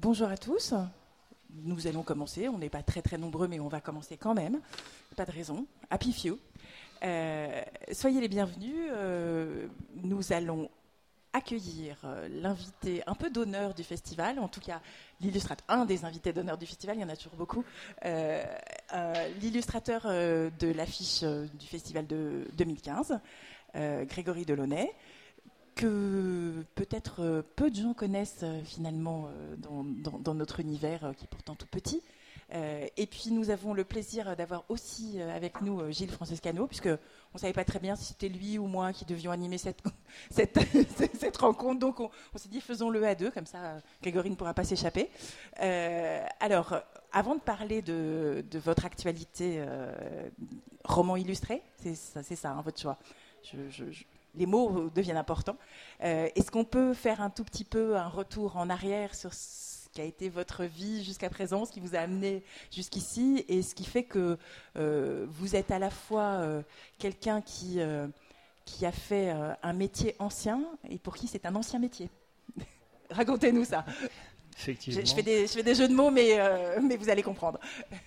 Bonjour à tous. Nous allons commencer. On n'est pas très très nombreux, mais on va commencer quand même. Pas de raison. Happy few. Soyez les bienvenus. Nous allons accueillir l'invité un peu d'honneur du festival, en tout cas un des invités d'honneur du festival, il y en a toujours beaucoup, l'illustrateur de l'affiche du festival de 2015, Grégory Delaunay, que peut-être peu de gens connaissent finalement dans notre univers qui est pourtant tout petit. Et puis nous avons le plaisir d'avoir aussi avec nous Gilles Francescano, puisque on ne savait pas très bien si c'était lui ou moi qui devions animer cette rencontre, donc on s'est dit faisons-le à deux, comme ça Grégory ne pourra pas s'échapper. Alors, avant de parler de votre actualité roman illustré, c'est ça hein, votre choix. Les mots deviennent importants. Est-ce qu'on peut faire un tout petit peu un retour en arrière sur ce qui a été votre vie jusqu'à présent, ce qui vous a amené jusqu'ici, et ce qui fait que vous êtes à la fois quelqu'un qui a fait un métier ancien et pour qui c'est un ancien métier. Racontez-nous ça. Effectivement. Je fais des jeux de mots, mais vous allez comprendre.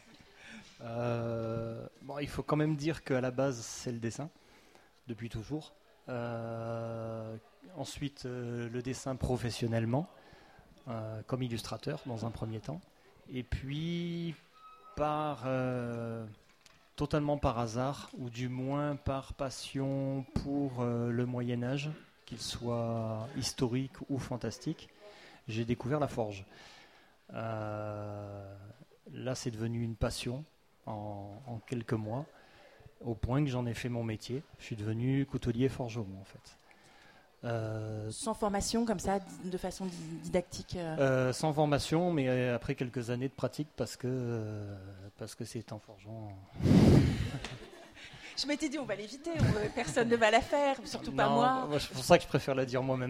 Il faut quand même dire qu'à la base, c'est le dessin, depuis toujours. Ensuite, le dessin professionnellement, comme illustrateur dans un premier temps. Et puis, totalement par hasard, ou du moins par passion pour le Moyen-Âge, qu'il soit historique ou fantastique, j'ai découvert la forge. Là, c'est devenu une passion en quelques mois, au point que j'en ai fait mon métier. Je suis devenu coutelier forgeron, en fait. Sans formation, comme ça, de façon didactique Sans formation, mais après quelques années de pratique, parce que c'est en forgeant. Je m'étais dit, on va l'éviter, personne ne va la faire, surtout pas moi. C'est pour ça que je préfère la dire moi-même.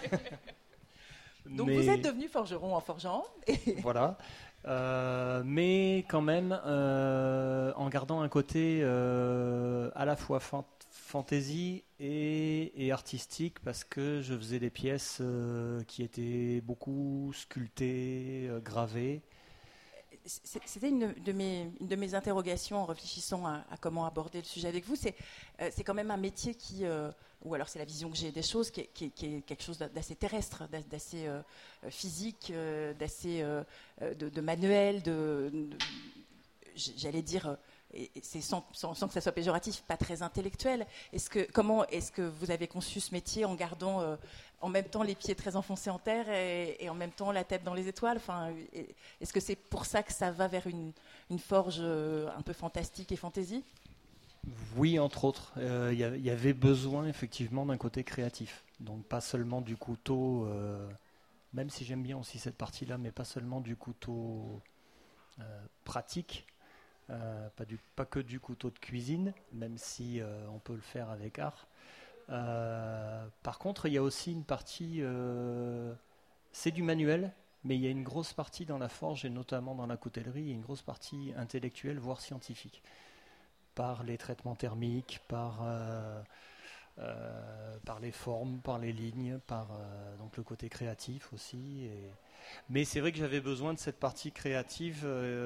Donc vous êtes devenu forgeron en forgeant. Voilà. Mais quand même, en gardant un côté à la fois fantaisie et artistique, parce que je faisais des pièces qui étaient beaucoup sculptées, gravées. C'était une de mes interrogations en réfléchissant à comment aborder le sujet avec vous. C'est quand même un métier qui, ou alors c'est la vision que j'ai des choses, qui est quelque chose d'assez terrestre, d'assez physique, d'assez de manuel, j'allais dire, et c'est sans que ça soit péjoratif, pas très intellectuel. Comment est-ce que vous avez conçu ce métier en gardant en même temps les pieds très enfoncés en terre et en même temps la tête dans les étoiles? Enfin, est-ce que c'est pour ça que ça va vers une forge un peu fantastique et fantaisie? Oui, entre autres. Il y avait besoin effectivement d'un côté créatif. Donc pas seulement du couteau, même si j'aime bien aussi cette partie-là, mais pas seulement du couteau pratique. Pas que du couteau de cuisine, même si on peut le faire avec art. Par contre, il y a aussi une partie, c'est du manuel, mais il y a une grosse partie dans la forge et notamment dans la coutellerie, et une grosse partie intellectuelle, voire scientifique, par les traitements thermiques, par les formes, par les lignes, donc le côté créatif aussi. Mais c'est vrai que j'avais besoin de cette partie créative.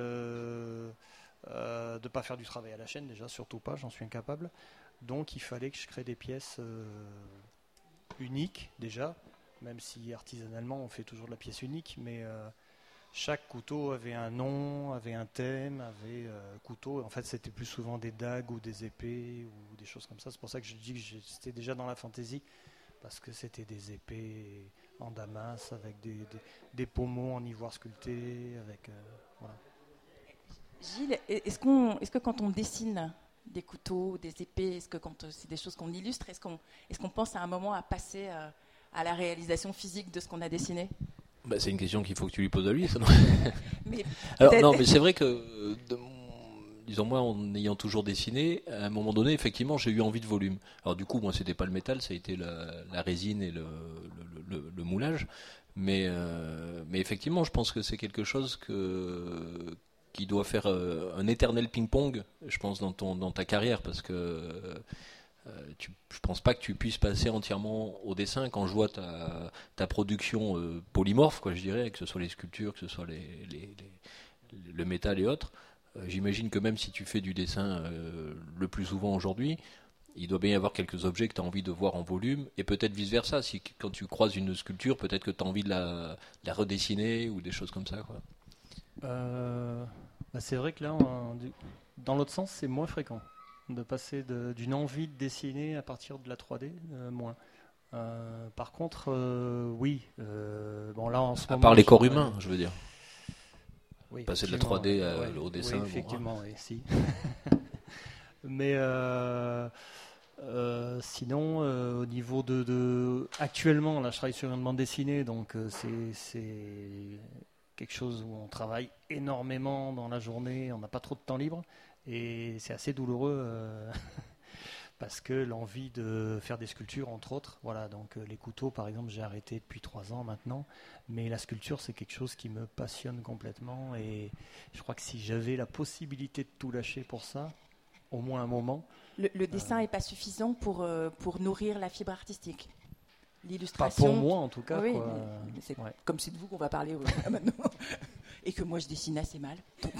De ne pas faire du travail à la chaîne, déjà, surtout pas, j'en suis incapable. Donc il fallait que je crée des pièces uniques, déjà, même si artisanalement on fait toujours de la pièce unique, mais chaque couteau avait un nom, avait un thème, avait couteau. En fait, c'était plus souvent des dagues ou des épées ou des choses comme ça. C'est pour ça que je dis que c'était déjà dans la fantaisie, parce que c'était des épées en damas, avec des pommeaux en ivoire sculpté, avec... voilà. Gilles, est-ce que quand on dessine des couteaux, des épées, est-ce que quand c'est des choses qu'on illustre, est-ce qu'on pense à un moment à passer à la réalisation physique de ce qu'on a dessiné? C'est une question qu'il faut que tu lui poses à lui, ça. Mais c'est vrai que, disons moi, en ayant toujours dessiné, à un moment donné, effectivement, j'ai eu envie de volume. Alors du coup, moi, c'était pas le métal, ça a été la résine et le moulage. Mais effectivement, je pense que c'est quelque chose qui doit faire un éternel ping-pong, je pense, dans ta carrière, parce que Je pense pas que tu puisses passer entièrement au dessin. Quand je vois ta production polymorphe, quoi, je dirais, que ce soit les sculptures, que ce soit le métal et autres, j'imagine que même si tu fais du dessin le plus souvent aujourd'hui, il doit bien y avoir quelques objets que tu as envie de voir en volume, et peut-être vice-versa. Si quand tu croises une sculpture, peut-être que tu as envie de la redessiner ou des choses comme ça, quoi. C'est vrai que là, dans l'autre sens, c'est moins fréquent de passer d'une envie de dessiner à partir de la 3D, moins. Par contre, oui. Bon, là, en ce moment, à part les corps humains, je veux dire. Oui, passer de la 3D au dessin. Oui, effectivement, oui, si. Mais sinon, au niveau actuellement, là, je travaille sur une bande dessinée, donc c'est quelque chose où on travaille énormément dans la journée, on n'a pas trop de temps libre, et c'est assez douloureux parce que l'envie de faire des sculptures, entre autres, voilà, donc les couteaux, par exemple, j'ai arrêté depuis 3 ans maintenant, mais la sculpture, c'est quelque chose qui me passionne complètement, et je crois que si j'avais la possibilité de tout lâcher pour ça, au moins un moment. Le dessin n'est pas suffisant pour nourrir la fibre artistique. L'illustration. Pas pour moi en tout cas. Oui, quoi. Mais c'est comme c'est de vous qu'on va parler maintenant. Et que moi je dessine assez mal.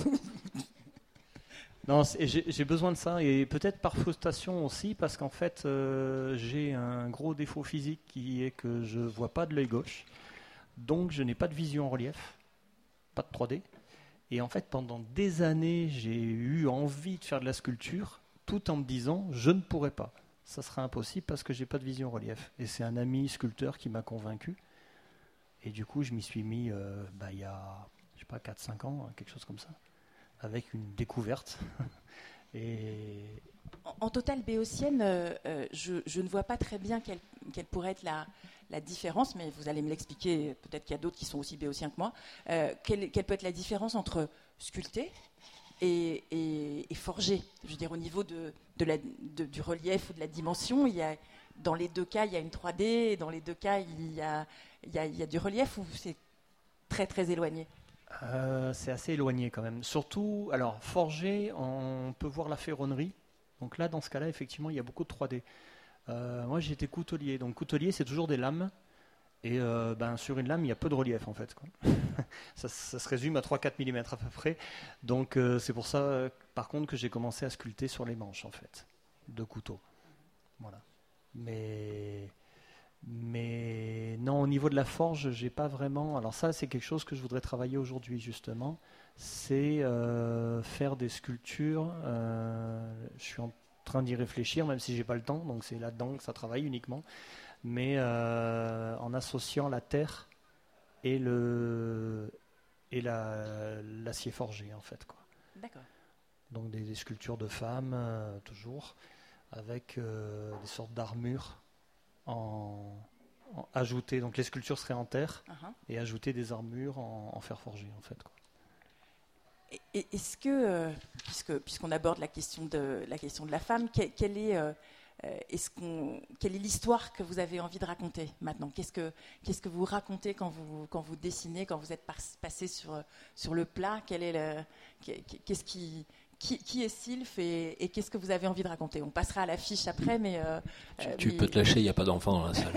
Non, j'ai besoin de ça, et peut-être par frustration aussi, parce qu'en fait j'ai un gros défaut physique qui est que je ne vois pas de l'œil gauche, donc je n'ai pas de vision en relief, pas de 3D. Et en fait, pendant des années, j'ai eu envie de faire de la sculpture, tout en me disant, je ne pourrais pas. Ça sera impossible parce que je n'ai pas de vision relief. Et c'est un ami sculpteur qui m'a convaincu. Et du coup, je m'y suis mis il y a, je sais pas, 4-5 ans, quelque chose comme ça, avec une découverte. Et... En totale béotienne, je ne vois pas très bien quelle pourrait être la différence, mais vous allez me l'expliquer, peut-être qu'il y a d'autres qui sont aussi béotiens que moi. Quelle peut être la différence entre sculpter et forger? Je veux dire, au niveau du relief ou de la dimension, dans les deux cas, il y a une 3D, et dans les deux cas, il y a du relief, ou c'est très très éloigné? C'est assez éloigné quand même. Surtout, alors, forger, on peut voir la ferronnerie. Donc là, dans ce cas-là, effectivement, il y a beaucoup de 3D. Moi, j'étais coutelier. Donc, coutelier, c'est toujours des lames. Et sur une lame, il y a peu de relief, en fait, quoi. ça se résume à 3-4 mm à peu près. Donc, c'est pour ça, par contre, que j'ai commencé à sculpter sur les manches, en fait, de couteau. Voilà. Mais non, au niveau de la forge, j'ai pas vraiment... Alors ça, c'est quelque chose que je voudrais travailler aujourd'hui, justement. C'est faire des sculptures. Je suis en train d'y réfléchir, même si j'ai pas le temps, donc c'est là-dedans que ça travaille uniquement. Mais en associant la terre et l'acier forgé, en fait, quoi. D'accord. Donc des sculptures de femmes, toujours, avec des sortes d'armures ajouter, donc les sculptures seraient en terre, et ajouter des armures en fer forgé, en fait, quoi. Et est-ce que, puisqu'on aborde la question de la femme, quelle est l'histoire que vous avez envie de raconter maintenant? Qu'est-ce que vous racontez quand vous dessinez, quand vous êtes passé sur le plat? Qui est Sylph, et qu'est-ce que vous avez envie de raconter? On passera à l'affiche après, mais... Tu peux te lâcher, il n'y a pas d'enfants dans la salle.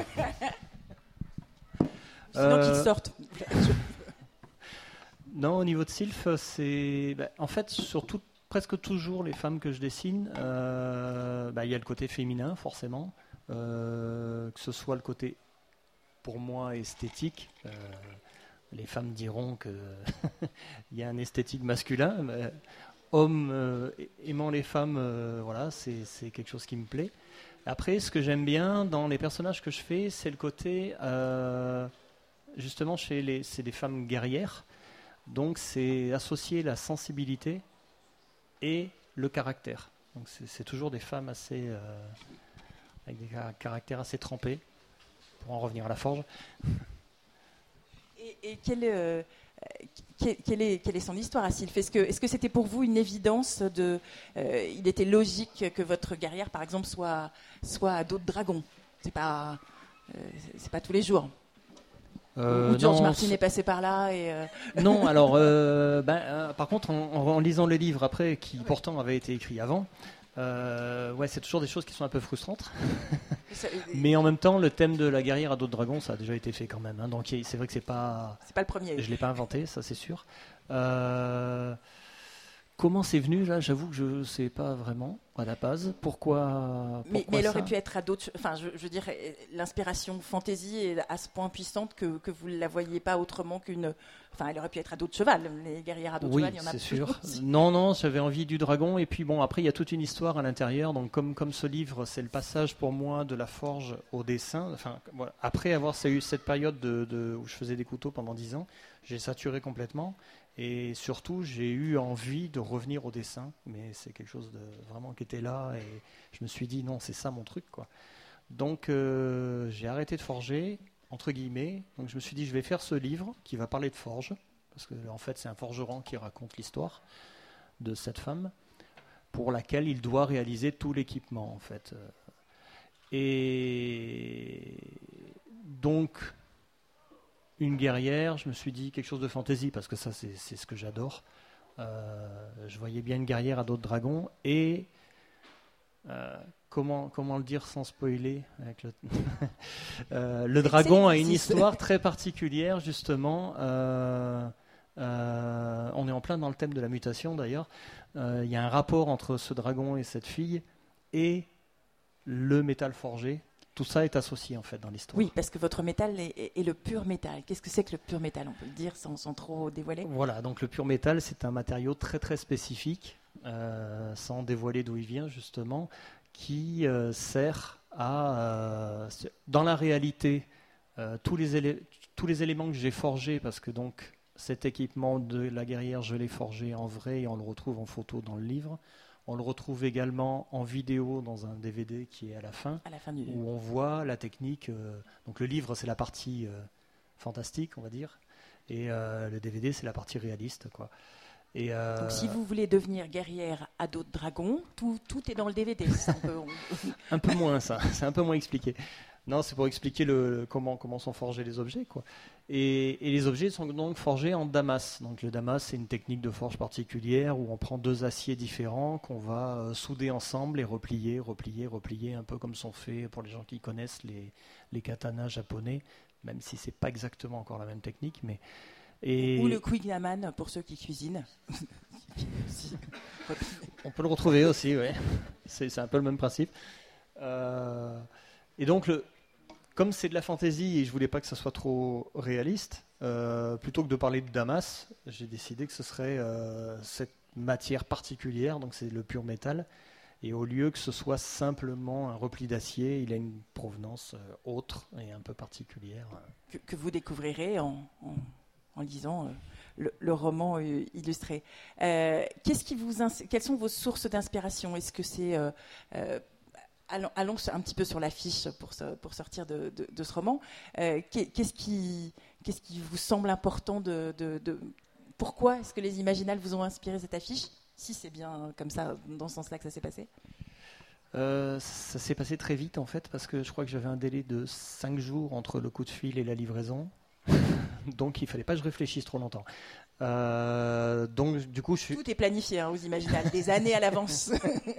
Sinon qu'ils sortent. Non, au niveau de Sylph, c'est... en fait, presque toujours les femmes que je dessine, il y a le côté féminin, forcément, que ce soit le côté, pour moi, esthétique. Les femmes diront qu'il y a un esthétique masculin, mais... Homme aimant les femmes, voilà, c'est quelque chose qui me plaît. Après, ce que j'aime bien dans les personnages que je fais, c'est le côté, justement, c'est des femmes guerrières. Donc, c'est associer la sensibilité et le caractère. Donc, c'est toujours des femmes avec des caractères assez trempés, pour en revenir à la forge. Et quelle est son histoire à Sylph? Est-ce que c'était pour vous une évidence il était logique que votre guerrière, par exemple, soit à dos de dragon? C'est pas tous les jours. Ou George Martin est passé par là Non, alors, par contre, en lisant le livre après, qui pourtant avait été écrit avant, Ouais, c'est toujours des choses qui sont un peu frustrantes. Ça- Mais en même temps, le thème de la guerrière à dos de dragon, ça a déjà été fait quand même. Hein. Donc c'est vrai que c'est pas, C'est pas le premier. je l'ai pas inventé, ça c'est sûr. Comment c'est venu là? J'avoue que je sais pas vraiment à la base. Pourquoi Mais elle ça aurait pu être à d'autres. Enfin, je veux dire, l'inspiration fantasy est à ce point puissante que vous ne la voyez pas autrement qu'une. Enfin, elle aurait pu être à dos de cheval. Les guerrières à dos de Oui, cheval, il y en a c'est plus sûr. aussi. Non, j'avais envie du dragon. Et puis bon, après, il y a toute une histoire à l'intérieur. Donc, comme ce livre, c'est le passage pour moi de la forge au dessin. Enfin, voilà. Après avoir eu cette période où je faisais des couteaux pendant 10 ans, j'ai saturé complètement. Et surtout, j'ai eu envie de revenir au dessin. Mais c'est quelque chose de vraiment qui était là. Et je me suis dit, non, c'est ça mon truc, quoi. Donc, j'ai arrêté de forger, entre guillemets. Donc, je me suis dit, je vais faire ce livre qui va parler de forge. Parce que en fait, c'est un forgeron qui raconte l'histoire de cette femme pour laquelle il doit réaliser tout l'équipement, en fait. Et donc, une guerrière, je me suis dit quelque chose de fantasy, parce que ça, c'est ce que j'adore. Je voyais bien une guerrière à dos de dragon, et comment le dire sans spoiler avec le dragon a une histoire très particulière, justement. On est en plein dans le thème de la mutation d'ailleurs. Il y a un rapport entre ce dragon et cette fille et le métal forgé. Tout ça est associé en fait dans l'histoire. Oui, parce que votre métal est le pur métal. Qu'est-ce que c'est que le pur métal? On peut le dire sans trop dévoiler. Voilà, donc le pur métal, c'est un matériau très très spécifique, sans dévoiler d'où il vient justement, qui sert à, dans la réalité, tous les éléments que j'ai forgés, parce que donc cet équipement de la guerrière, je l'ai forgé en vrai et on le retrouve en photo dans le livre. On le retrouve également en vidéo dans un DVD qui est à la fin où on voit la technique. Donc le livre, c'est la partie fantastique, on va dire, et le DVD, c'est la partie réaliste, quoi. Et donc si vous voulez devenir guerrière à dos de dragon, tout est dans le DVD. Un peu moins ça, c'est un peu moins expliqué. Non, c'est pour expliquer comment sont forgés les objets, quoi. Et les objets sont donc forgés en damas. Donc le damas, c'est une technique de forge particulière où on prend deux aciers différents qu'on va souder ensemble et replier, un peu comme sont faits pour les gens qui connaissent les katanas japonais, même si c'est pas exactement encore la même technique, mais ou le kuigaman pour ceux qui cuisinent. On peut le retrouver aussi, oui. C'est un peu le même principe. Et donc comme c'est de la fantaisie et je voulais pas que ça soit trop réaliste, plutôt que de parler de damas, j'ai décidé que ce serait cette matière particulière, donc c'est le pur métal. Et au lieu que ce soit simplement un repli d'acier, il a une provenance autre et un peu particulière. Que vous découvrirez en lisant le roman illustré. Quelles sont vos sources d'inspiration? Est-ce que c'est allons un petit peu sur la fiche pour sortir de ce roman. Qu'est-ce qui vous semble important pourquoi est-ce que les Imaginales vous ont inspiré cette affiche? Si c'est bien comme ça, dans ce sens-là que ça s'est passé. Ça s'est passé très vite en fait, parce que je crois que j'avais un délai de 5 jours entre le coup de fil et la livraison. Donc il ne fallait pas que je réfléchisse trop longtemps. Donc du coup, tout est planifié aux Imaginales, des années à l'avance.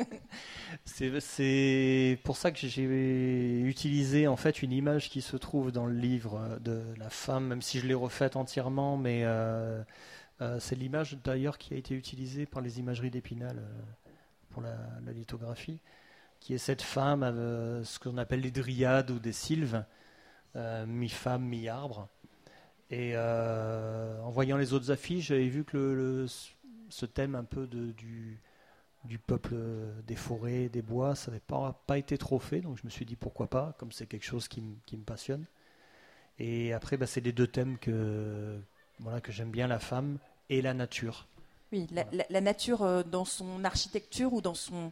C'est pour ça que j'ai utilisé en fait une image qui se trouve dans le livre de la femme, même si je l'ai refaite entièrement, mais c'est l'image d'ailleurs qui a été utilisée par les imageries d'Épinal pour la lithographie, qui est cette femme, ce qu'on appelle les dryades ou des sylves, mi-femme, mi-arbre. Et en voyant les autres affiches, j'avais vu que ce thème un peu du peuple des forêts, des bois, ça n'avait pas été trop fait, donc je me suis dit pourquoi pas, comme c'est quelque chose qui me passionne. Et après, c'est les deux thèmes que j'aime bien, la femme et la nature. Oui, la nature dans son architecture ou dans son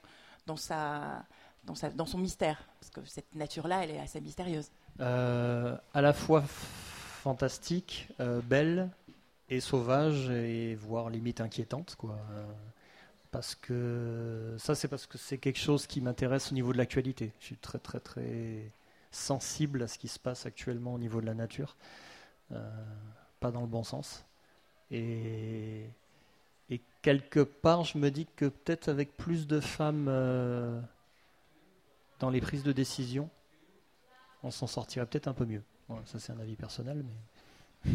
mystère, parce que cette nature-là, elle est assez mystérieuse. À la fois fantastique, belle et sauvage, et voire limite inquiétante, quoi. Parce que c'est quelque chose qui m'intéresse au niveau de l'actualité. Je suis très très très sensible à ce qui se passe actuellement au niveau de la nature, pas dans le bon sens. Et Et quelque part, je me dis que peut-être avec plus de femmes dans les prises de décision, on s'en sortirait peut-être un peu mieux. Bon, ça, c'est un avis personnel, mais...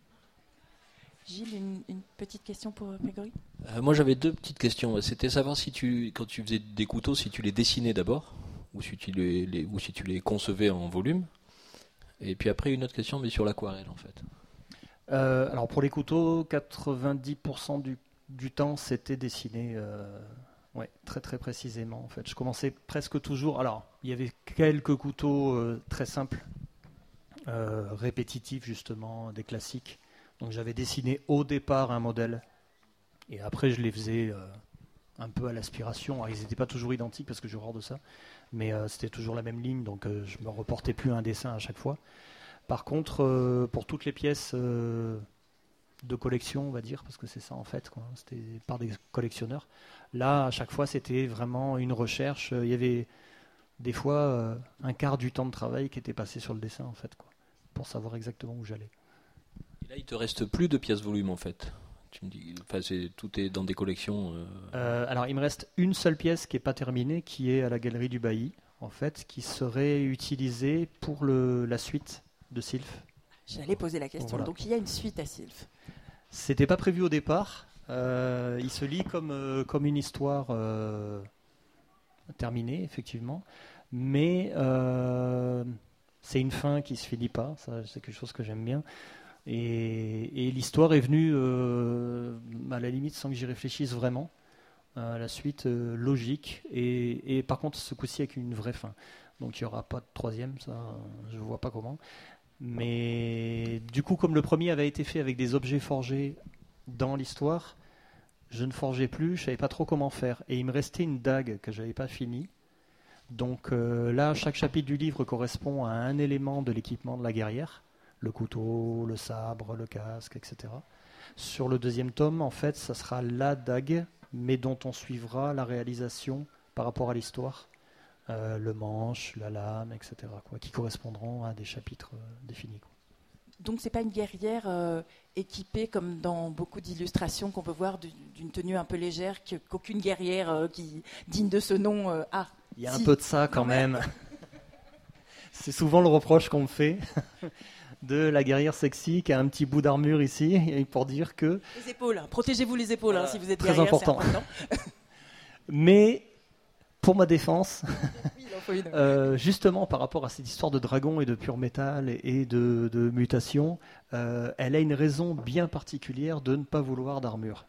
Gilles, une petite question pour Grégory. Moi, j'avais 2 petites questions. C'était savoir si quand tu faisais des couteaux, si tu les dessinais d'abord, ou si tu les concevais en volume. Et puis après, une autre question, mais sur l'aquarelle, en fait. Alors pour les couteaux, 90% du temps, c'était dessiné très très précisément. En fait, je commençais presque toujours. Alors, il y avait quelques couteaux très simples, répétitifs justement, des classiques. Donc j'avais dessiné au départ un modèle, et après je les faisais un peu à l'aspiration. Alors, ils n'étaient pas toujours identiques parce que j'ai horreur de ça, mais c'était toujours la même ligne, donc je me reportais plus un dessin à chaque fois. Par contre, pour toutes les pièces de collection, on va dire, parce que c'est ça en fait, quoi, c'était par des collectionneurs, là, à chaque fois, c'était vraiment une recherche. Il y avait des fois un quart du temps de travail qui était passé sur le dessin, en fait, quoi, pour savoir exactement où j'allais. Et là, il te reste plus de pièces volume, en fait. Tu me dis, enfin, tout est dans des collections. Alors, il me reste une seule pièce qui n'est pas terminée, qui est à la Galerie du Bailly, en fait, qui serait utilisée pour la suite de Sylph. J'allais poser la question. Voilà. Donc il y a une suite à Sylph. C'était pas prévu au départ. Il se lit comme une histoire terminée, effectivement. Mais c'est une fin qui se finit pas. Ça, c'est quelque chose que j'aime bien. Et l'histoire est venue, à la limite, sans que j'y réfléchisse vraiment. La suite logique. Et par contre, ce coup-ci avec une vraie fin. Donc il n'y aura pas de troisième, ça, je ne vois pas comment. Mais du coup, comme le premier avait été fait avec des objets forgés dans l'histoire, je ne forgeais plus, je ne savais pas trop comment faire. Et il me restait une dague que je n'avais pas finie. Donc là, chaque chapitre du livre correspond à un élément de l'équipement de la guerrière. Le couteau, le sabre, le casque, etc. Sur le deuxième tome, en fait, ça sera la dague, mais dont on suivra la réalisation par rapport à l'histoire. Le manche, la lame, etc., quoi, qui correspondront à des chapitres définis, quoi. Donc c'est pas une guerrière équipée comme dans beaucoup d'illustrations qu'on peut voir d'une tenue un peu légère qu'aucune guerrière qui digne de ce nom a. Il y a un peu de ça quand même. C'est souvent le reproche qu'on me fait de la guerrière sexy qui a un petit bout d'armure ici, et pour dire que... Les épaules, protégez-vous les épaules si vous êtes très guerrière, important. c'est important. Mais pour ma défense, Oui, il en faut une. justement par rapport à cette histoire de dragon et de pur métal et de mutation, elle a une raison bien particulière de ne pas vouloir d'armure.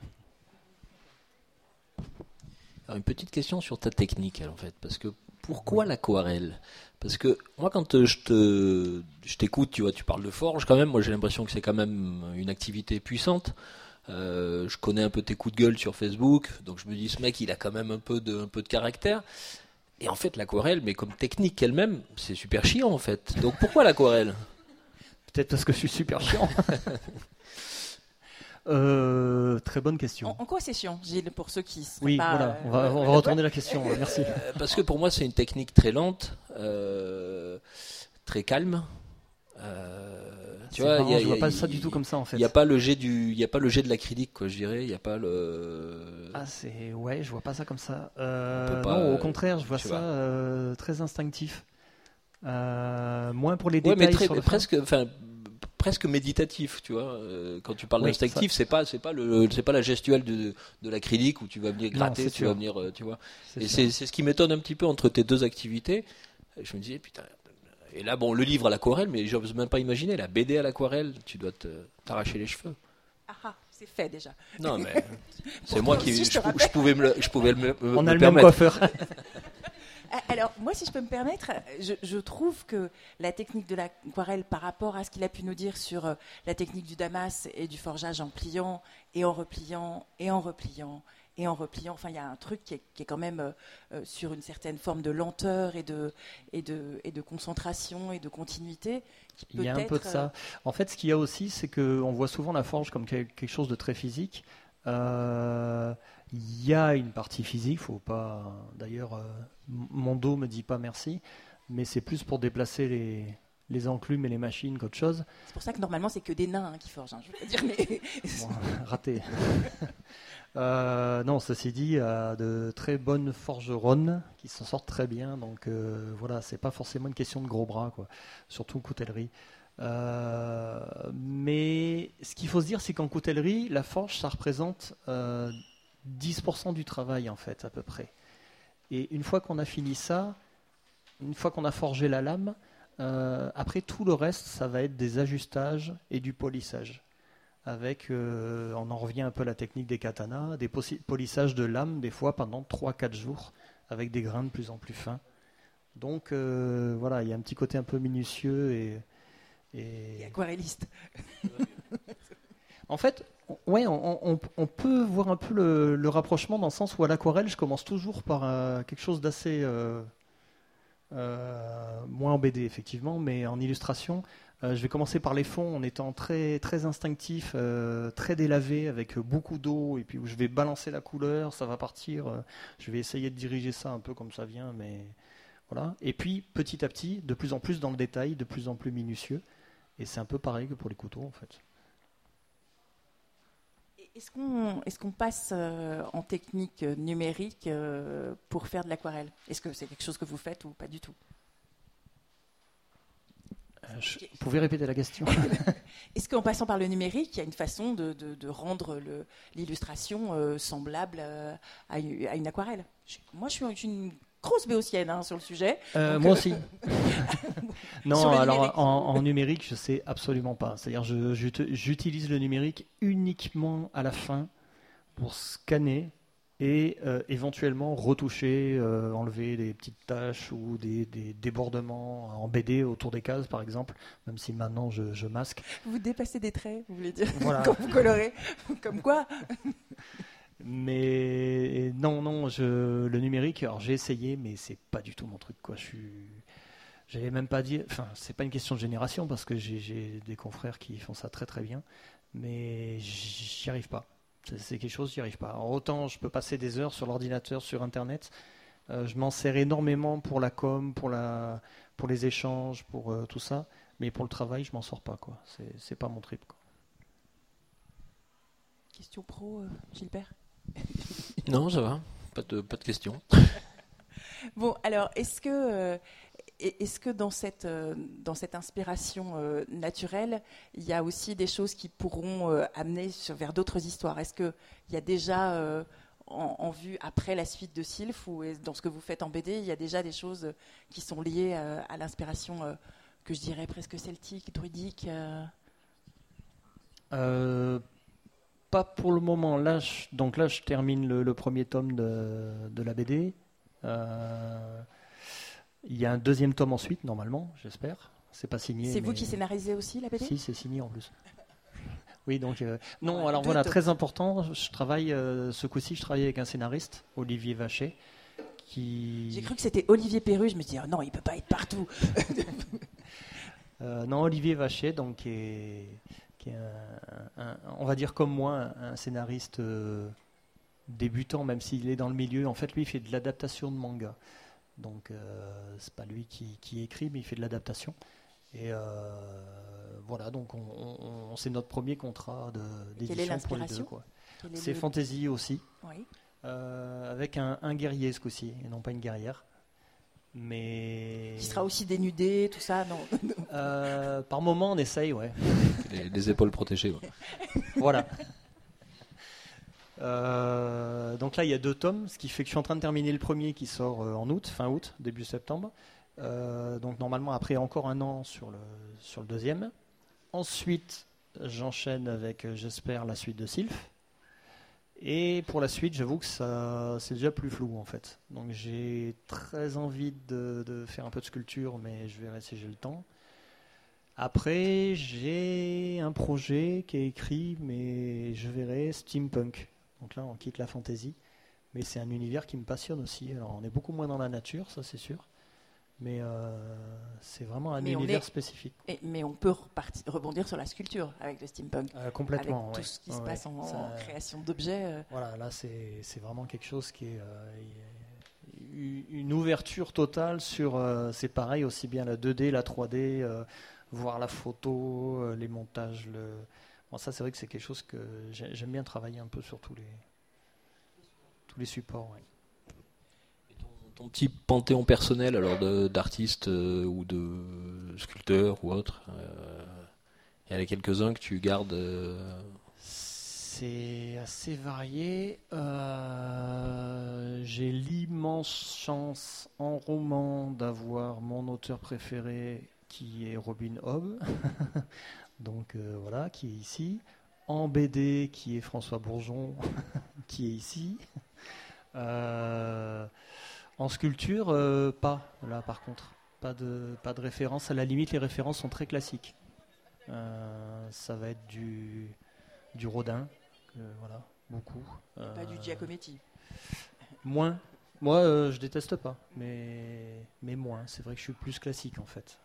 Alors, une petite question sur ta technique, en fait, parce que pourquoi l'aquarelle ? Parce que moi, quand je t'écoute, tu vois, tu parles de forge quand même. Moi, j'ai l'impression que c'est quand même une activité puissante. Je connais un peu tes coups de gueule sur Facebook, donc je me dis, ce mec, il a quand même un peu de caractère. Et en fait, l'aquarelle, mais comme technique elle-même, c'est super chiant, en fait. Donc pourquoi l'aquarelle ? Peut-être parce que je suis super chiant. Très bonne question. En quoi c'est chiant, Gilles, pour ceux qui seraient Oui, pas... voilà, on va retourner la question. Merci. Parce que pour moi, c'est une technique très lente, très calme. Tu vois, marrant, je vois pas ça du tout comme ça en fait. Il n'y a pas le jet de l'acrylique, quoi, je dirais. Il y a pas le. Je vois pas ça comme ça. peut pas, non, au contraire, je vois tu ça très instinctif. Moins pour les Ouais, mais détails. presque méditatif, tu vois. Quand tu parles Oui, d'instinctif, c'est pas la gestuelle de l'acrylique où tu vas venir gratter, c'est tu sûr. vas venir, tu vois. Et sûr. c'est ce qui m'étonne un petit peu entre tes deux activités. Je me disais putain. Et là, bon, le livre à l'aquarelle, mais j'ose même pas imaginer la BD à l'aquarelle. Tu dois t'arracher les cheveux. Ah, c'est fait déjà. Non, mais c'est moi qui aussi, je pouvais me On a le même permettre. coiffeur. Alors, moi, si je peux me permettre, je trouve que la technique de l'aquarelle, par rapport à ce qu'il a pu nous dire sur la technique du damas et du forgeage en pliant et en repliant et en repliant et en repliant, enfin, il y a un truc qui est quand même sur une certaine forme de lenteur et de concentration et de continuité. Il y a un peu de ça. En fait, ce qu'il y a aussi, c'est qu'on voit souvent la forge comme quelque chose de très physique. Il y a une partie physique, faut pas. D'ailleurs, mon dos me dit pas merci, mais c'est plus pour déplacer les enclumes et les machines qu'autre chose. C'est pour ça que normalement c'est que des nains qui forgent, je veux dire, mais Bon, raté. Non, ceci dit, il y a de très bonnes forgeronnes qui s'en sortent très bien. Donc voilà, c'est pas forcément une question de gros bras, quoi. Surtout en coutellerie. Mais ce qu'il faut se dire, c'est qu'en coutellerie, la forge, ça représente 10% du travail, en fait, à peu près. Et une fois qu'on a fini ça, une fois qu'on a forgé la lame, après tout le reste, ça va être des ajustages et du polissage. Avec, on en revient un peu à la technique des katanas, des polissages de lames, des fois pendant 3-4 jours, avec des grains de plus en plus fins. Donc voilà, il y a un petit côté un peu minutieux Et aquarelliste. En fait, on peut voir un peu le rapprochement dans le sens où à l'aquarelle, je commence toujours par quelque chose d'assez moins en BD effectivement, mais en illustration. Je vais commencer par les fonds en étant très, très instinctif, très délavé, avec beaucoup d'eau, et puis où je vais balancer la couleur, ça va partir. Je vais essayer de diriger ça un peu comme ça vient, mais voilà. Et puis petit à petit, de plus en plus dans le détail, de plus en plus minutieux. Et c'est un peu pareil que pour les couteaux en fait. Est-ce qu'on passe en technique numérique pour faire de l'aquarelle? Est-ce que c'est quelque chose que vous faites ou pas du tout? Vous pouvez répéter la question? Est-ce qu'en passant par le numérique, il y a une façon de rendre l'illustration semblable à une aquarelle? Moi, je suis une grosse béotienne sur le sujet. Moi aussi. Non, alors numérique. en numérique, je sais absolument pas. C'est-à-dire, j'utilise le numérique uniquement à la fin pour scanner et éventuellement retoucher, enlever des petites taches ou des débordements en BD autour des cases, par exemple, même si maintenant je masque. Vous dépassez des traits, vous voulez dire, Voilà. quand vous colorez. Comme quoi? Mais non, le numérique, alors j'ai essayé, mais c'est pas du tout mon truc, quoi. J'avais même pas dit, enfin, c'est pas une question de génération parce que j'ai des confrères qui font ça très très bien, mais j'y arrive pas. C'est quelque chose, j'y arrive pas. Alors, autant je peux passer des heures sur l'ordinateur, sur Internet, je m'en sers énormément pour la com, pour les échanges, pour tout ça, mais pour le travail, je m'en sors pas, quoi. C'est pas mon trip, quoi. Question pro, Gilbert? Non, ça va. Pas de questions. Bon, alors, est-ce que dans cette inspiration naturelle, il y a aussi des choses qui pourront amener vers d'autres histoires? Est-ce qu'il y a déjà en vue après la suite de Sylph, ou dans ce que vous faites en BD, il y a déjà des choses qui sont liées à l'inspiration que je dirais presque celtique, druidique? Pas pour le moment. Donc là, je termine le premier tome de la BD. Il y a un deuxième tome ensuite, normalement, j'espère. C'est pas signé. C'est vous qui scénarisez aussi la BD? Si, c'est signé en plus. Oui, donc non. Ouais, alors voilà, très important. Je travaille ce coup-ci. Je travaille avec un scénariste, Olivier Vacher, qui. J'ai cru que c'était Olivier Perru. Je me dis, oh non, il peut pas être partout. Non, Olivier Vacher, donc qui est on va dire comme moi, un scénariste débutant, même s'il est dans le milieu. En fait, lui, il fait de l'adaptation de manga. Donc, c'est pas lui qui écrit, mais il fait de l'adaptation. Et voilà, donc c'est notre premier contrat d'édition pour les deux, quoi. C'est fantasy aussi, Oui. avec un guerrier ce coup-ci, et non pas une guerrière. Mais Qui sera aussi dénudé, tout ça, non? par moment, on essaye, ouais. Les épaules protégées. Ouais. Voilà. Donc là, il y a 2 tomes, ce qui fait que je suis en train de terminer le premier qui sort en août, fin août, début septembre. Donc normalement, après encore un an sur le deuxième. Ensuite, j'enchaîne avec, j'espère, la suite de Sylph. Et pour la suite, j'avoue que c'est déjà plus flou en fait. Donc j'ai très envie de faire un peu de sculpture, mais je verrai si j'ai le temps. Après, j'ai un projet qui est écrit, mais je verrai, steampunk. Donc là, on quitte la fantasy, mais c'est un univers qui me passionne aussi. Alors, on est beaucoup moins dans la nature, ça c'est sûr, mais c'est vraiment un univers spécifique. Mais on peut rebondir sur la sculpture avec le steampunk. Complètement, avec tout ce qui se passe en création d'objets. Voilà, là c'est vraiment quelque chose qui est une ouverture totale sur. C'est pareil, aussi bien la 2D, la 3D. Voir la photo, les montages. Bon, ça, c'est vrai que c'est quelque chose que j'aime bien travailler un peu sur tous tous les supports. Ouais. Ton petit panthéon personnel, alors d'artistes ou de sculpteurs ou autres, il y en a quelques-uns que tu gardes. C'est assez varié. J'ai l'immense chance en roman d'avoir mon auteur préféré qui est Robin Hobb, donc voilà, qui est ici. En BD qui est François Bourgeon, qui est ici. En sculpture, pas là par contre, pas de référence. À la limite, les références sont très classiques. Ça va être du Rodin, voilà, beaucoup. Pas du Giacometti. Moins. Moi, je déteste pas, mais moins. C'est vrai que je suis plus classique en fait.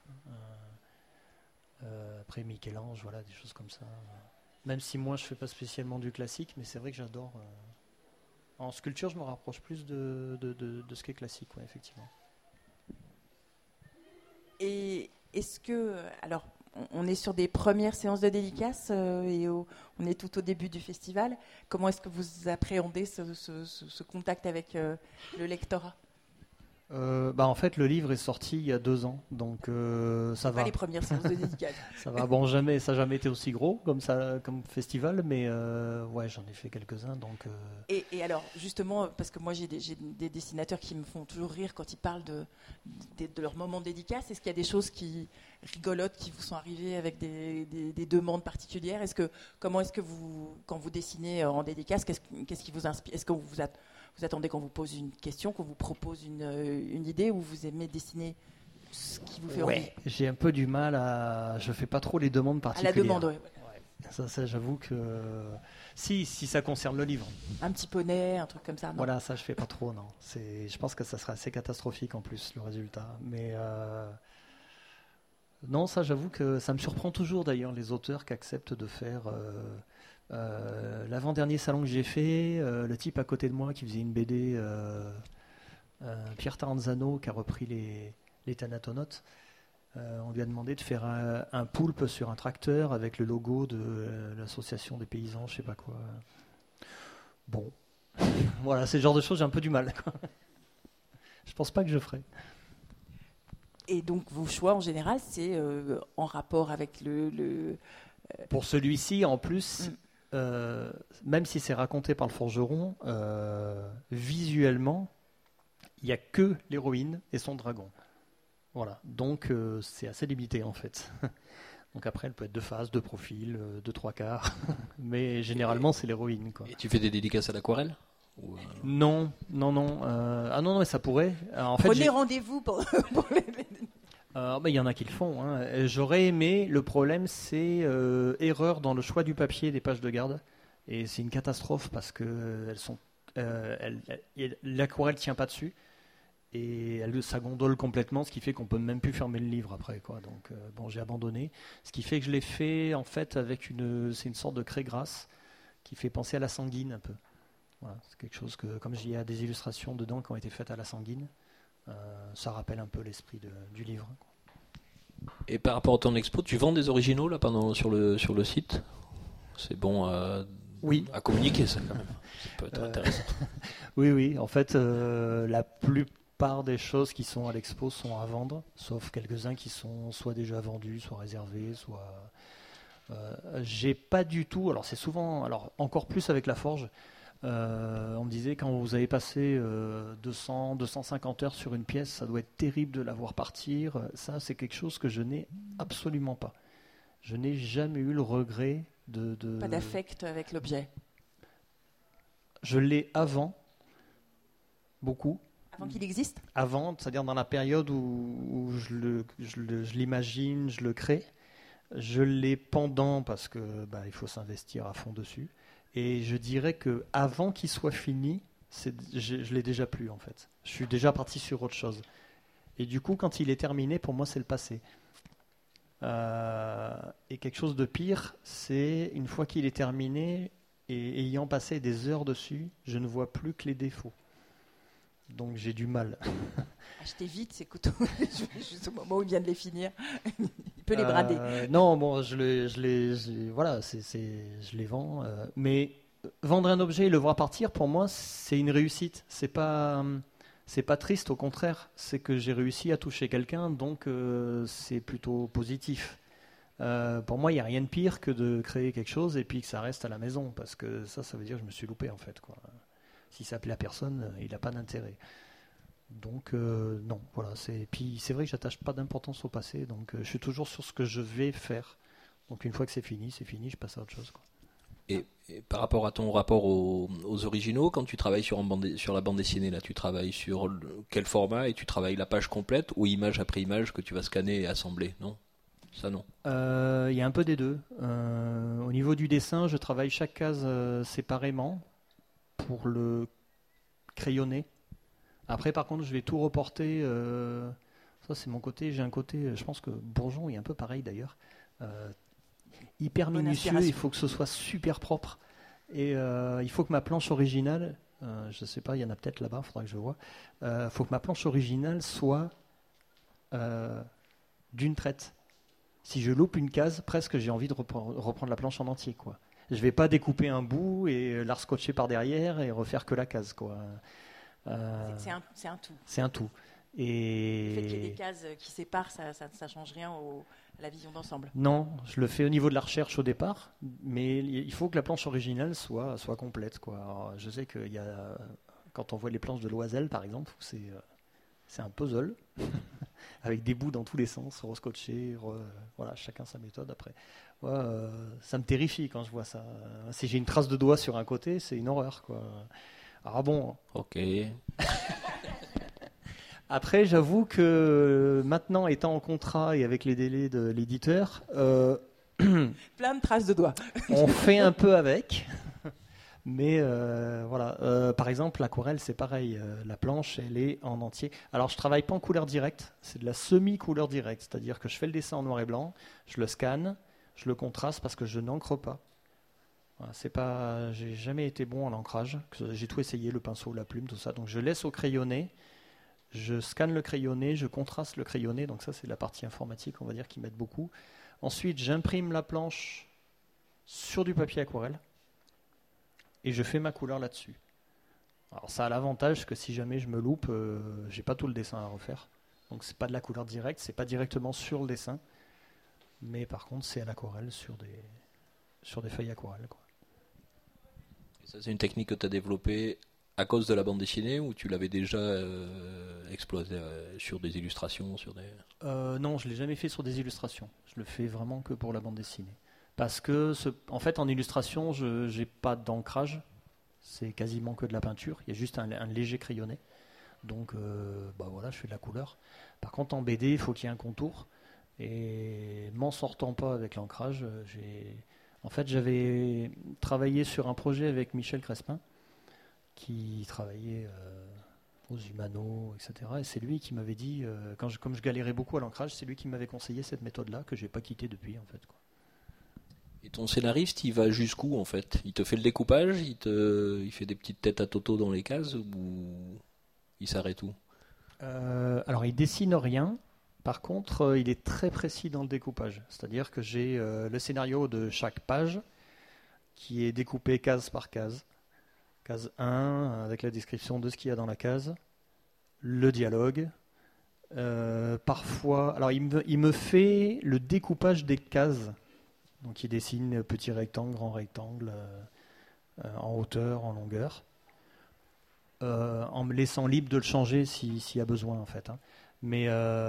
Après Michel-Ange, voilà, des choses comme ça. Même si moi, je fais pas spécialement du classique, mais c'est vrai que j'adore. En sculpture, je me rapproche plus de ce qui est classique, ouais, effectivement. Et est-ce que, alors, on est sur des premières séances de dédicaces on est tout au début du festival. Comment est-ce que vous appréhendez ce contact avec le lectorat ? En fait, le livre est sorti il y a 2 ans, donc ça va. Pas les premières séances de dédicaces. Ça va. Bon, ça n'a jamais été aussi gros comme festival, mais ouais, j'en ai fait quelques-uns, donc. Et alors, justement, parce que moi j'ai des dessinateurs qui me font toujours rire quand ils parlent de leur moment de dédicace. Est-ce qu'il y a des choses qui rigolotes qui vous sont arrivées avec des demandes particulières ? Comment est-ce que vous, quand vous dessinez en dédicace, qu'est-ce qui vous inspire ? Est-ce que vous attendez qu'on vous pose une question, qu'on vous propose une idée, ou vous aimez dessiner ce qui vous fait envie ? J'ai un peu du mal je fais pas trop les demandes particulières. À la demande, oui. Ouais. Ça, j'avoue que si ça concerne le livre. Un petit poney, un truc comme ça. Non. Voilà, ça je fais pas trop, non. Je pense que ça sera assez catastrophique en plus le résultat. Mais non, ça j'avoue que ça me surprend toujours d'ailleurs les auteurs qui acceptent de faire. L'avant-dernier salon que j'ai fait, le type à côté de moi qui faisait une BD, Pierre Taranzano, qui a repris les Thanatonautes, on lui a demandé de faire un poulpe sur un tracteur avec le logo de l'association des paysans, je sais pas quoi. Bon, voilà, c'est le genre de choses, j'ai un peu du mal, quoi. Je pense pas que je ferai. Et donc vos choix en général, c'est en rapport avec Pour celui-ci, en plus. Même si c'est raconté par le forgeron, visuellement, il n'y a que l'héroïne et son dragon. Voilà, donc c'est assez limité en fait. Donc après, elle peut être de face, de profil, de 3/4, mais généralement c'est l'héroïne, quoi. Et tu fais des dédicaces à l'aquarelle ? Non. Ah non, mais ça pourrait. En fait, Prenez rendez-vous pour les... Il y en a qui le font. Hein. J'aurais aimé. Le problème, c'est erreur dans le choix du papier des pages de garde. Et c'est une catastrophe parce que l'aquarelle tient pas dessus. Et ça gondole complètement, ce qui fait qu'on peut même plus fermer le livre après, quoi. Donc, j'ai abandonné. Ce qui fait que je l'ai fait, en fait, c'est une sorte de craie grasse qui fait penser à la sanguine un peu. Voilà, c'est quelque chose que, comme il y a des illustrations dedans qui ont été faites à la sanguine, ça rappelle un peu l'esprit du livre. Et par rapport à ton expo, tu vends des originaux là sur le site ? C'est bon à communiquer, ça, quand même. Ça peut être intéressant. Oui. En fait, la plupart des choses qui sont à l'expo sont à vendre, sauf quelques-uns qui sont soit déjà vendus, soit réservés, soit... j'ai pas du tout... Alors, c'est souvent... Alors, encore plus avec la forge. On me disait, quand vous avez passé 250 heures sur une pièce, ça doit être terrible de la voir partir. Ça, c'est quelque chose que je n'ai absolument pas. Je n'ai jamais eu le regret de... Pas d'affect avec l'objet. Je l'ai avant, beaucoup. Avant qu'il existe ? Avant, c'est-à-dire dans la période où je l'imagine, je le crée. Je l'ai pendant parce que il faut s'investir à fond dessus. Et je dirais que avant qu'il soit fini, je l'ai déjà plus en fait. Je suis déjà parti sur autre chose. Et du coup, quand il est terminé, pour moi, c'est le passé. Et quelque chose de pire, c'est une fois qu'il est terminé et ayant passé des heures dessus, je ne vois plus que les défauts. Donc j'ai du mal. Achetez vite ces couteaux, juste au moment où il vient de les finir. Il peut les brader. Non, bon, je les vends, mais vendre un objet et le voir partir, pour moi, c'est une réussite. C'est pas triste, au contraire. C'est que j'ai réussi à toucher quelqu'un, donc c'est plutôt positif. Pour moi, il n'y a rien de pire que de créer quelque chose et puis que ça reste à la maison, parce que ça veut dire que je me suis loupé, en fait, quoi. Si ça plaît à personne, il n'a pas d'intérêt. Donc, non, voilà. Puis c'est vrai que j'attache pas d'importance au passé, donc je suis toujours sur ce que je vais faire. Donc, une fois que c'est fini, je passe à autre chose, quoi. Et par rapport à ton rapport aux originaux, quand tu travailles sur la bande dessinée, là, tu travailles sur quel format et tu travailles la page complète ou image après image que tu vas scanner et assembler? Non? Ça, non. Il y a un peu des deux. Au niveau du dessin, je travaille chaque case séparément pour le crayonner. Après, par contre, je vais tout reporter. Ça, c'est mon côté. J'ai un côté, je pense que Bourgeon est un peu pareil d'ailleurs. Hyper minutieux, il faut que ce soit super propre. Et il faut que ma planche originale, je ne sais pas, il y en a peut-être là-bas, il faudra que je vois. Il faut que ma planche originale soit d'une traite. Si je loupe une case, presque j'ai envie de reprendre la planche en entier, quoi. Je ne vais pas découper un bout et la rescotcher par derrière et refaire que la case, quoi. C'est un tout. C'est un tout. Et le fait qu'il y ait des cases qui séparent, ça change rien à la vision d'ensemble. Non, je le fais au niveau de la recherche au départ, mais il faut que la planche originale soit complète, quoi. Alors, je sais qu'il y a, quand on voit les planches de Loisel, par exemple, c'est un puzzle avec des bouts dans tous les sens, rescotchés, voilà, chacun sa méthode après. Ouais, ça me terrifie quand je vois ça. Si j'ai une trace de doigt sur un côté, c'est une horreur, quoi. Ah bon. Ok. Après, j'avoue que maintenant, étant en contrat et avec les délais de l'éditeur, plein de traces de doigts. On fait un peu avec. Mais voilà. Par exemple, l'aquarelle, c'est pareil. La planche, elle est en entier. Alors, je travaille pas en couleur directe. C'est de la semi-couleur directe. C'est-à-dire que je fais le dessin en noir et blanc, je le scanne, je le contraste parce que je n'encre pas. Voilà, j'ai jamais été bon en ancrage. J'ai tout essayé, le pinceau, la plume, tout ça. Donc, je laisse au crayonné. Je scanne le crayonné, je contraste le crayonné. Donc, ça, c'est la partie informatique, on va dire, qui m'aide beaucoup. Ensuite, j'imprime la planche sur du papier aquarelle. Et je fais ma couleur là-dessus. Alors ça a l'avantage que si jamais je me loupe, j'ai pas tout le dessin à refaire. Donc c'est pas de la couleur directe, c'est pas directement sur le dessin, mais par contre c'est à l'aquarelle sur des feuilles aquarelles, quoi. Et ça, c'est une technique que tu as développée à cause de la bande dessinée ou tu l'avais déjà exploité sur des illustrations, Non, je l'ai jamais fait sur des illustrations. Je le fais vraiment que pour la bande dessinée. Parce que, en fait, en illustration, je n'ai pas d'ancrage. C'est quasiment que de la peinture. Il y a juste un léger crayonné. Donc, voilà, je fais de la couleur. Par contre, en BD, il faut qu'il y ait un contour. Et m'en sortant pas avec l'ancrage, j'avais travaillé sur un projet avec Michel Crespin, qui travaillait aux Humano, etc. Et c'est lui qui m'avait dit, comme je galérais beaucoup à l'ancrage, c'est lui qui m'avait conseillé cette méthode-là, que je n'ai pas quittée depuis, en fait, quoi. Et ton scénariste, il va jusqu'où en fait? Il te fait le découpage, il fait des petites têtes à Toto dans les cases ou il s'arrête où? Alors il dessine rien. Par contre, il est très précis dans le découpage. C'est-à-dire que j'ai le scénario de chaque page qui est découpé case par case. Case 1 avec la description de ce qu'il y a dans la case, le dialogue. Parfois, alors il me fait le découpage des cases. Donc il dessine petit rectangle, grand rectangle, en hauteur, en longueur, en me laissant libre de le changer s'il y a besoin, en fait. Mais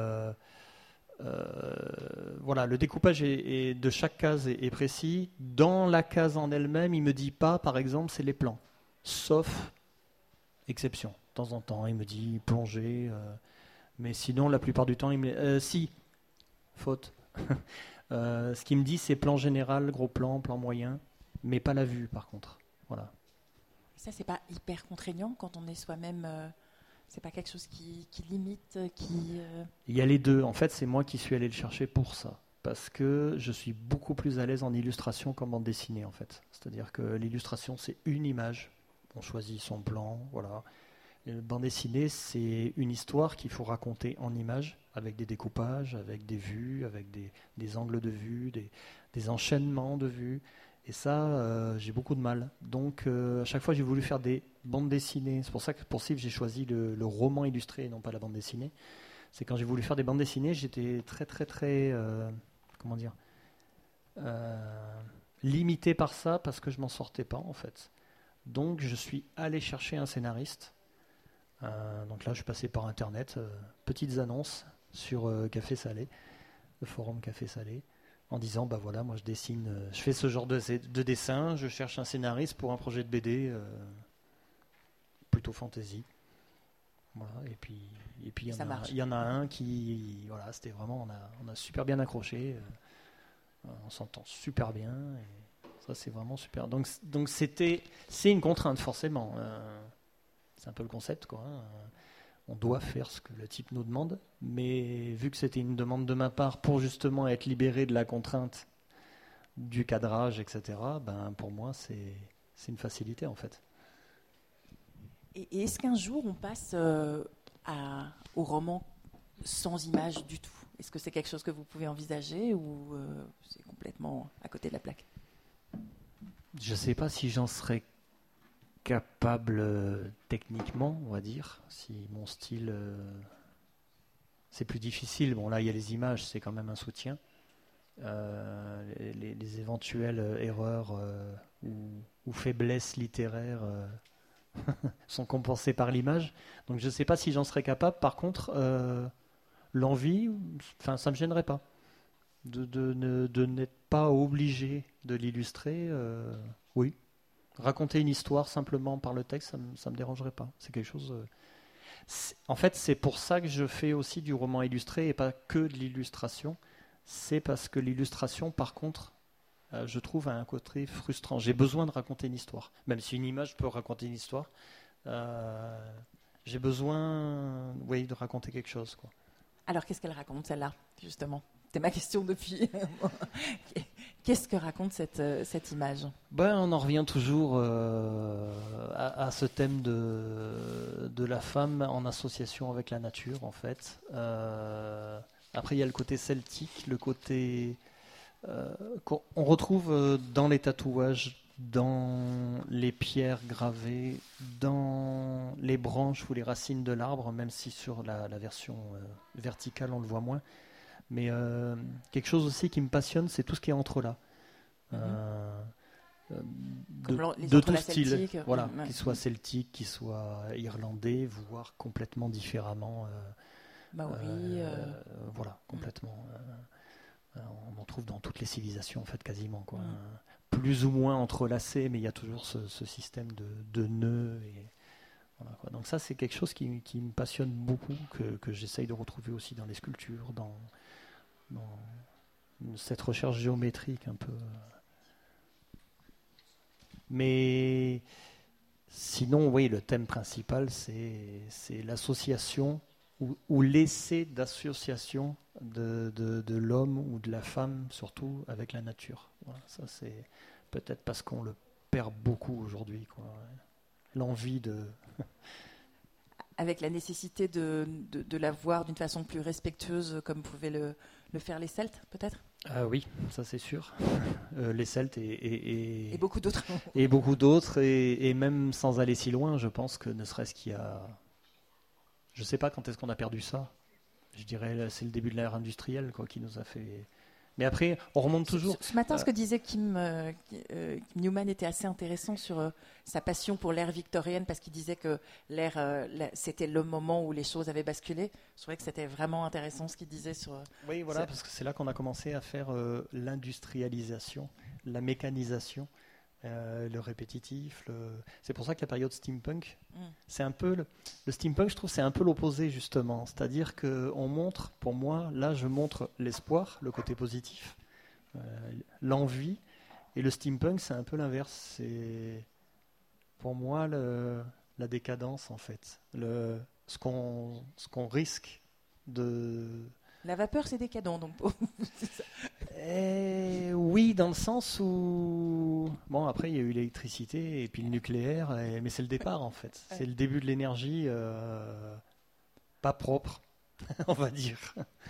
voilà, le découpage de chaque case est précis. Dans la case en elle-même, il ne me dit pas, par exemple, c'est les plans, sauf exception. De temps en temps, il me dit plongée, mais sinon, la plupart du temps, il me dit si, faute. Ce qu'il me dit, c'est plan général, gros plan, plan moyen, mais pas la vue, par contre. Voilà. Ça, c'est pas hyper contraignant quand on est soi-même. C'est pas quelque chose qui limite, Il y a les deux. En fait, c'est moi qui suis allé le chercher pour ça, parce que je suis beaucoup plus à l'aise en illustration qu'en bande dessinée, en fait. C'est-à-dire que l'illustration, c'est une image. On choisit son plan, voilà. Le bande dessinée, c'est une histoire qu'il faut raconter en images, avec des découpages, avec des vues, avec des angles de vue, des enchaînements de vues. Et ça, j'ai beaucoup de mal. Donc, à chaque fois, j'ai voulu faire des bandes dessinées. C'est pour ça que pour Civ, j'ai choisi le roman illustré et non pas la bande dessinée. C'est quand j'ai voulu faire des bandes dessinées, j'étais très, comment dire, limité par ça parce que je m'en sortais pas, en fait. Donc, je suis allé chercher un scénariste. Donc là, je suis passé par Internet, petites annonces sur Café Salé, le forum Café Salé, en disant, bah voilà, moi je dessine, je fais ce genre de dessin, je cherche un scénariste pour un projet de BD plutôt fantasy. Voilà, et puis il y en a un qui, voilà, c'était vraiment, on a super bien accroché, on s'entend super bien, et ça c'est vraiment super. Donc c'est une contrainte forcément. C'est un peu le concept, quoi. On doit faire ce que le type nous demande, mais vu que c'était une demande de ma part pour justement être libéré de la contrainte du cadrage, etc., ben pour moi, c'est une facilité, en fait. Et est-ce qu'un jour, on passe au roman sans image du tout? Est-ce que c'est quelque chose que vous pouvez envisager ou c'est complètement à côté de la plaque? Je ne sais pas si j'en serais capable techniquement, on va dire, si mon style c'est plus difficile. Bon, là il y a les images, c'est quand même un soutien. Les éventuelles erreurs ou faiblesses littéraires sont compensées par l'image, donc je ne sais pas si j'en serais capable. Par contre, l'envie, enfin, ça me gênerait pas de n'être pas obligé de l'illustrer. Oui, raconter une histoire simplement par le texte, ça me dérangerait pas. C'est quelque chose. En fait, c'est pour ça que je fais aussi du roman illustré et pas que de l'illustration. C'est parce que l'illustration, par contre, je trouve a un côté frustrant. J'ai besoin de raconter une histoire, même si une image peut raconter une histoire. J'ai besoin, oui, de raconter quelque chose, quoi. Alors, qu'est-ce qu'elle raconte, celle-là, justement? C'est ma question depuis. Qu'est-ce que raconte cette image? On en revient toujours à ce thème de la femme en association avec la nature, en fait. Après, il y a le côté celtique, le côté qu'on retrouve dans les tatouages, dans les pierres gravées, dans les branches ou les racines de l'arbre, même si sur la version verticale, on le voit moins. Mais quelque chose aussi qui me passionne, c'est tout ce qui est entre là. De tout style, voilà, qu'il soit celtique, qu'il soit irlandais, voire complètement différemment. Maori. Voilà, complètement. On en trouve dans toutes les civilisations, en fait, quasiment, quoi. Plus ou moins entrelacés, mais il y a toujours ce système de nœuds. Et voilà, quoi. Donc ça, c'est quelque chose qui me passionne beaucoup, que j'essaye de retrouver aussi dans les sculptures, dans cette recherche géométrique un peu. Mais sinon, oui, le thème principal, c'est l'association ou l'essai d'association de l'homme ou de la femme, surtout avec la nature. Voilà, ça, c'est peut-être parce qu'on le perd beaucoup aujourd'hui, quoi. L'envie de... Avec la nécessité de la voir d'une façon plus respectueuse, comme pouvaient le faire les Celtes, peut-être? Oui, ça c'est sûr. Les Celtes et beaucoup d'autres. Et beaucoup d'autres, et même sans aller si loin, je pense que ne serait-ce qu'il y a... Je ne sais pas quand est-ce qu'on a perdu ça. Je dirais c'est le début de l'ère industrielle, quoi, qui nous a fait... Mais après, on remonte toujours. Ce matin, ce que disait Kim Newman était assez intéressant sur sa passion pour l'ère victorienne, parce qu'il disait que c'était le moment où les choses avaient basculé. Je trouvais que c'était vraiment intéressant ce qu'il disait sur... Oui, voilà, parce que c'est là qu'on a commencé à faire l'industrialisation, la mécanisation, le répétitif. C'est pour ça que la période steampunk, c'est un peu... Le steampunk, je trouve, c'est un peu l'opposé, justement. C'est-à-dire qu'on montre, pour moi, là, je montre l'espoir, le côté positif, l'envie, et le steampunk, c'est un peu l'inverse. C'est, pour moi, la décadence, en fait. Ce qu'on risque de... La vapeur, c'est décadent, donc. C'est ça. Oui, dans le sens où... Bon, après, il y a eu l'électricité et puis le nucléaire, mais c'est le départ, en fait. C'est le début de l'énergie pas propre, on va dire.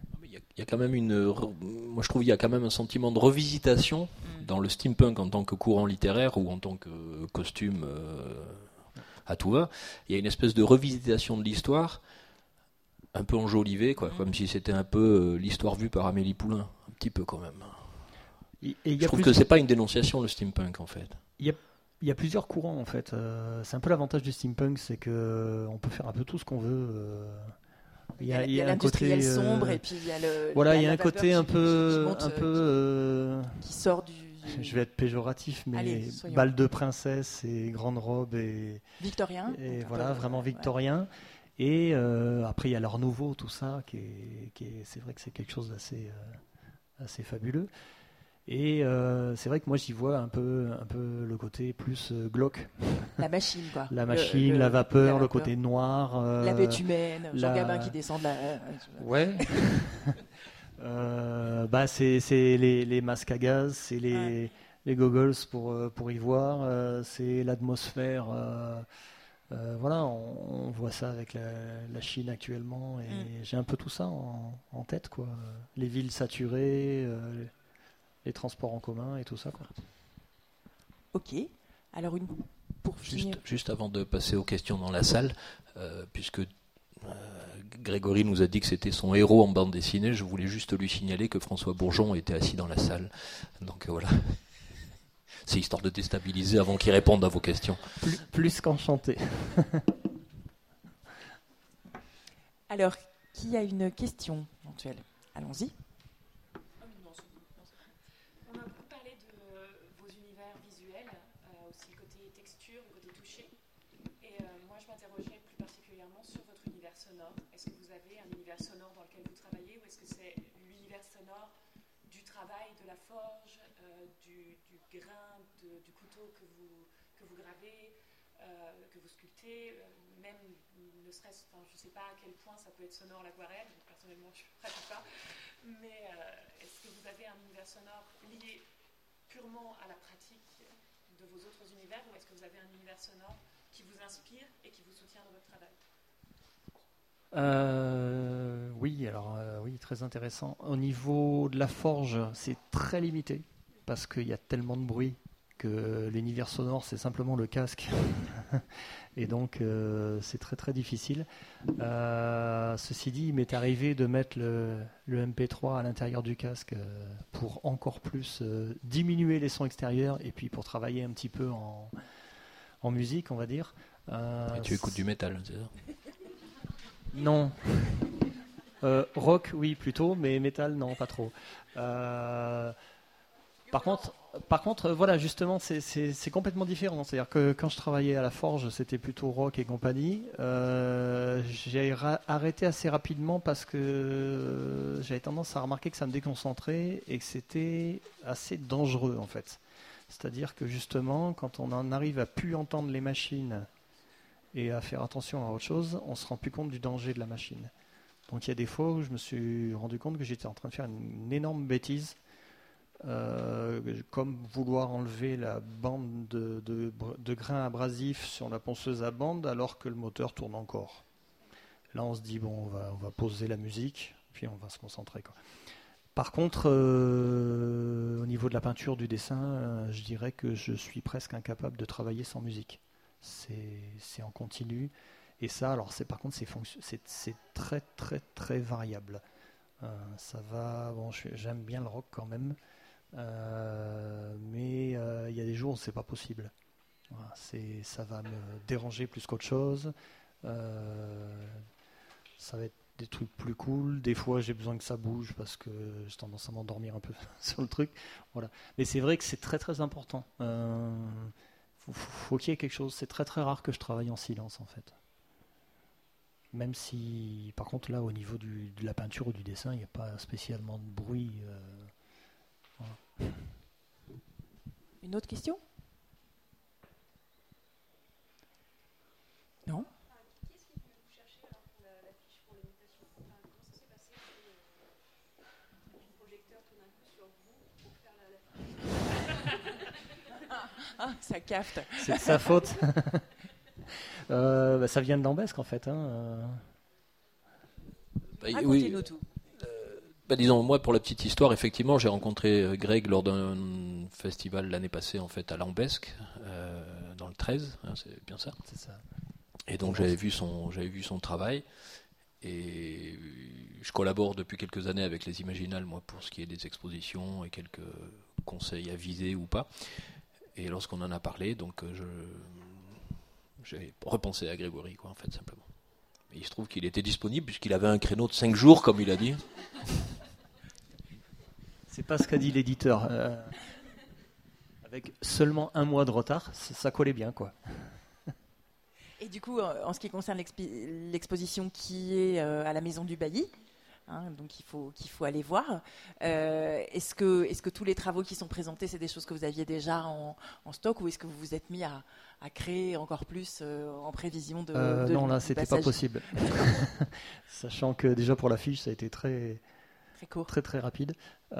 Il y a quand même moi je trouve il y a quand même un sentiment de revisitation dans le steampunk en tant que courant littéraire ou en tant que costume à tout va. Il y a une espèce de revisitation de l'histoire, un peu enjolivée, quoi, comme si c'était un peu l'histoire vue par Amélie Poulain, un petit peu quand même. Je trouve que c'est pas une dénonciation le steampunk en fait. Il y a plusieurs courants en fait. C'est un peu l'avantage du steampunk, c'est que on peut faire un peu tout ce qu'on veut. Il y a l'industriel sombre et puis il y a le. Voilà, il y a un vapeur côté qui sort du. Je vais être péjoratif, mais Allez, bal de princesse et grande robe et victorien. Et voilà, vraiment victorien. Ouais. Et après, il y a l'art nouveau, tout ça, c'est vrai que c'est quelque chose d'assez fabuleux. Et c'est vrai que moi, j'y vois un peu le côté plus glauque. La machine, quoi. La machine, la vapeur, le côté noir. La bête humaine, Jean Gabin qui descend de la. Ouais. C'est les masques à gaz, c'est les goggles pour y voir, c'est l'atmosphère. Voilà, on voit ça avec la Chine actuellement, et j'ai un peu tout ça en tête, quoi. Les villes saturées, les transports en commun et tout ça, quoi. Ok. Alors pour finir. Juste avant de passer aux questions dans la salle, puisque Grégory nous a dit que c'était son héros en bande dessinée, je voulais juste lui signaler que François Bourgeon était assis dans la salle. Donc voilà. C'est histoire de déstabiliser avant qu'il réponde à vos questions. Plus qu'enchanté. Alors, qui a une question éventuelle ? Allons-y. On a beaucoup parlé de vos univers visuels, aussi le côté texture, le côté touché. Et moi, je m'interrogeais plus particulièrement sur votre univers sonore. Est-ce que vous avez un univers sonore dans lequel vous travaillez, ou est-ce que c'est l'univers sonore du travail, de la forge, du grain, du couteau que vous gravez, que vous sculptez, même ne serait-ce, je ne sais pas à quel point ça peut être sonore l'aquarelle, personnellement je ne pratique pas, mais est-ce que vous avez un univers sonore lié purement à la pratique de vos autres univers, ou est-ce que vous avez un univers sonore qui vous inspire et qui vous soutient dans votre travail ? Oui, très intéressant. Au niveau de la forge, c'est très limité parce qu'il y a tellement de bruit que l'univers sonore, c'est simplement le casque. Et donc, c'est très très difficile. Ceci dit, il m'est arrivé de mettre le MP3 à l'intérieur du casque pour encore plus diminuer les sons extérieurs et puis pour travailler un petit peu en musique, on va dire. Et tu écoutes du métal, c'est ça ? Non. Rock, oui, plutôt, mais métal, non, pas trop. Par contre, voilà, justement, c'est complètement différent. C'est-à-dire que quand je travaillais à la forge, c'était plutôt rock et compagnie. J'ai arrêté assez rapidement parce que j'avais tendance à remarquer que ça me déconcentrait et que c'était assez dangereux, en fait. C'est-à-dire que justement, quand on en arrive à plus entendre les machines et à faire attention à autre chose, on se rend plus compte du danger de la machine. Donc il y a des fois où je me suis rendu compte que j'étais en train de faire une énorme bêtise, comme vouloir enlever la bande de grains abrasifs sur la ponceuse à bande alors que le moteur tourne encore. Là on se dit bon, on va poser la musique, puis on va se concentrer, quoi. Par contre, au niveau de la peinture, du dessin, je dirais que je suis presque incapable de travailler sans musique. C'est en continu. Et ça, alors par contre, c'est très très très variable. Ça va. Bon, j'aime bien le rock quand même, mais il y a des jours où c'est pas possible. Voilà, ça va me déranger plus qu'autre chose. Ça va être des trucs plus cool. Des fois, j'ai besoin que ça bouge parce que j'ai tendance à m'endormir un peu sur le truc. Voilà. Mais c'est vrai que c'est très très important. Faut qu'il y ait quelque chose. C'est très très rare que je travaille en silence, en fait. Même si, par contre, là, au niveau de la peinture ou du dessin, il n'y a pas spécialement de bruit. Voilà. Une autre question ? Non ? Qu'est-ce qui vous cherchez alors pour la fiche pour l'imitation ? Comment ça s'est passé que le projecteur tourne un coup sur vous pour faire la fiche ? Ça capte. C'est de sa faute. Ça vient de Lambesque, en fait. Racontez-nous tout. Disons, moi, pour la petite histoire, effectivement, j'ai rencontré Greg lors d'un festival l'année passée, en fait, à Lambesque, dans le 13, hein, c'est bien ça. C'est ça. Et donc, j'avais vu son travail. Et je collabore depuis quelques années avec les Imaginales, moi, pour ce qui est des expositions et quelques conseils à viser ou pas. Et lorsqu'on en a parlé, donc, j'ai repensé à Grégory, quoi, en fait, simplement. Et il se trouve qu'il était disponible puisqu'il avait un créneau de 5 jours, comme il a dit. C'est pas ce qu'a dit l'éditeur. Avec seulement 1 mois de retard, ça collait bien, quoi. Et du coup, en ce qui concerne l'exposition qui est à la Maison du Bailly, hein, donc qu'il faut aller voir, est-ce que tous les travaux qui sont présentés, c'est des choses que vous aviez déjà en stock, ou est-ce que vous vous êtes mis à créer encore plus en prévision de non, là, du c'était passage pas possible. Sachant que déjà pour l'affiche, ça a été très court. Très très rapide.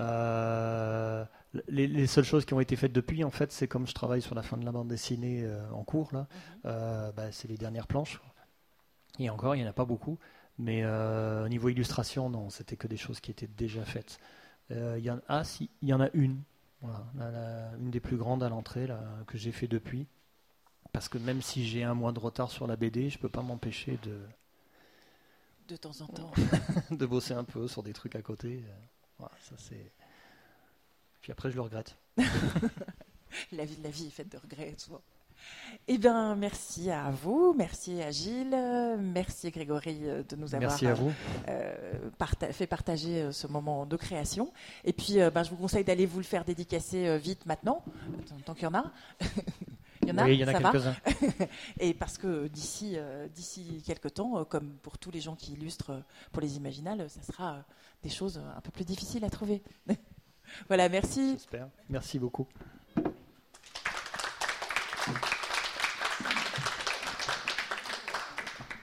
Les seules choses qui ont été faites depuis, en fait, c'est comme je travaille sur la fin de la bande dessinée en cours, là, c'est les dernières planches. Et encore, il n'y en a pas beaucoup. Mais au niveau illustration, non, c'était que des choses qui étaient déjà faites. Il y en a une. Voilà, une des plus grandes à l'entrée là, que j'ai fait depuis. Parce que même si j'ai 1 mois de retard sur la BD, je ne peux pas m'empêcher de temps en temps de bosser un peu sur des trucs à côté. Voilà, ça c'est. Puis après, je le regrette. La vie est faite de regrets, souvent. Eh bien, merci à vous, merci à Gilles, merci Grégory de nous avoir merci à vous. fait partager ce moment de création. Et puis, je vous conseille d'aller vous le faire dédicacer vite maintenant, tant qu'il y en a. Il y en a, oui, il y en a ça quelques-uns. Et parce que d'ici quelques temps, comme pour tous les gens qui illustrent pour les Imaginales, ça sera des choses un peu plus difficiles à trouver. Voilà, merci. J'espère. Merci beaucoup.